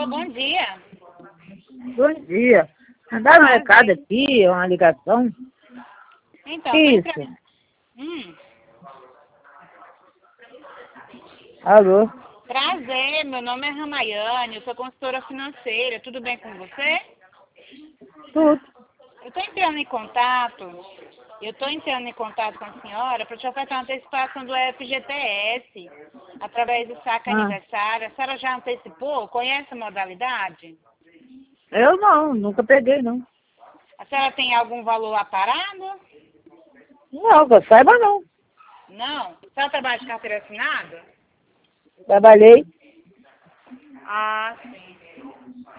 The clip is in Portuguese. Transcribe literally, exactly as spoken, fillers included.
Alô, bom dia. Bom dia. Mandaram um recado aqui, uma ligação. Então, Que tô isso? entrando. Hum, Alô? prazer, meu nome é Ramayane, eu sou consultora financeira, tudo bem com você? Tudo. Eu estou entrando em contato, eu estou entrando em contato com a senhora para te oferecer uma antecipação do F G T S, através do saque Ah, aniversário. A senhora já antecipou? Conhece a modalidade? eu não, nunca peguei, não. A senhora tem algum valor aparado? Não, que eu saiba, não. Não? A senhora trabalha de carteira assinada? Trabalhei. Ah, sim.